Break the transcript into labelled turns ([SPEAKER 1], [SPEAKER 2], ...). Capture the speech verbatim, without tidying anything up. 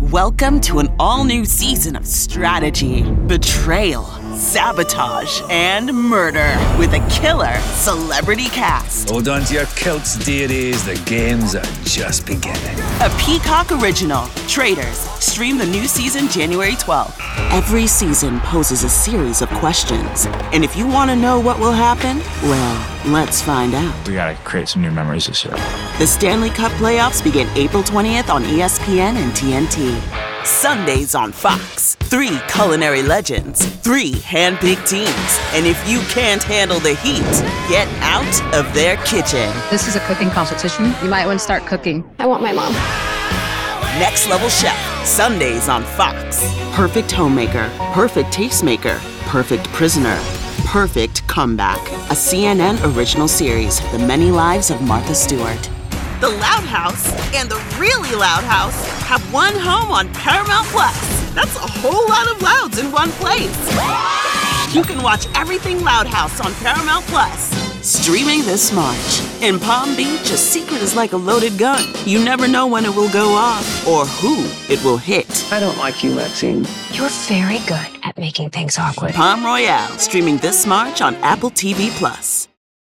[SPEAKER 1] Welcome to an all-new season of strategy, betrayal, sabotage, and murder with a killer celebrity cast.
[SPEAKER 2] Hold on to your kilts, deities. The games are just beginning.
[SPEAKER 1] A Peacock original, Traitors. Stream the new season January twelfth. Every season poses a series of questions. And if you want to know what will happen, well, let's find out.
[SPEAKER 3] We gotta create some new memories this year.
[SPEAKER 1] The Stanley Cup playoffs begin April twentieth on E S P N and T N T. Sundays on Fox. Three culinary legends, three hand-picked teams. And if you can't handle the heat, get out of their kitchen.
[SPEAKER 4] This is a cooking competition. You might want to start cooking.
[SPEAKER 5] I want my mom.
[SPEAKER 1] Next Level Chef. Sundays on Fox. Perfect homemaker, perfect tastemaker, perfect prisoner, perfect comeback. A C N N original series, The Many Lives of Martha Stewart. The Loud House and the Really Loud House have one home on Paramount Plus. That's a whole lot of louds in one place. You can watch everything Loud House on Paramount Plus. Streaming this March. In Palm Beach, a secret is like a loaded gun. You never know when it will go off or who it will hit.
[SPEAKER 6] I don't like you, Maxine.
[SPEAKER 5] You're very good at making things awkward.
[SPEAKER 1] Palm Royale, streaming this March on Apple T V Plus.